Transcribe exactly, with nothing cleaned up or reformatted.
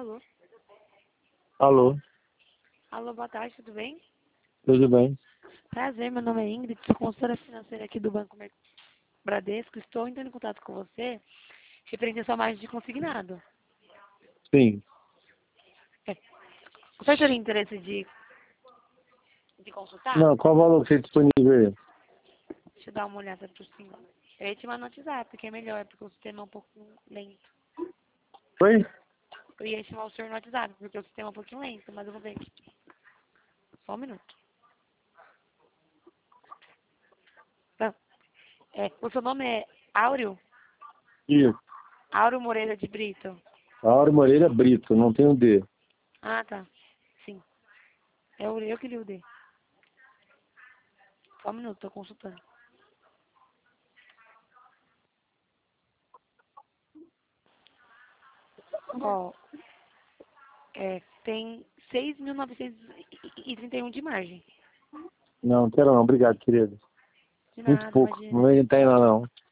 Alô? Alô, Alô, boa tarde, tudo bem? tudo bem? Prazer, meu nome é Ingrid, sou consultora financeira aqui do Banco Mer- Bradesco. Estou entrando em contato com você referente à sua margem de consignado. Sim. É. Você teria interesse de, de consultar? Não, qual valor que você disponível aí? Deixa eu dar uma olhada por cima. Eu ia te mandar no WhatsApp, que é melhor, porque o sistema é um pouquinho lento. Oi? Eu ia chamar o senhor no WhatsApp, porque o sistema é um pouquinho lento, mas eu vou ver aqui. Só um minuto. Tá. É, o seu nome é Áureo? Isso. Áureo Moreira de Brito. Auro Moreira Brito, não tem o D. Ah, tá. Sim. É o eu que li o D. Só um minuto, tô consultando. Ó, é, tem seis mil novecentos e trinta e um de margem. Não, quero não, obrigado, querido. De Muito nada, pouco, imagina. não tem ainda não.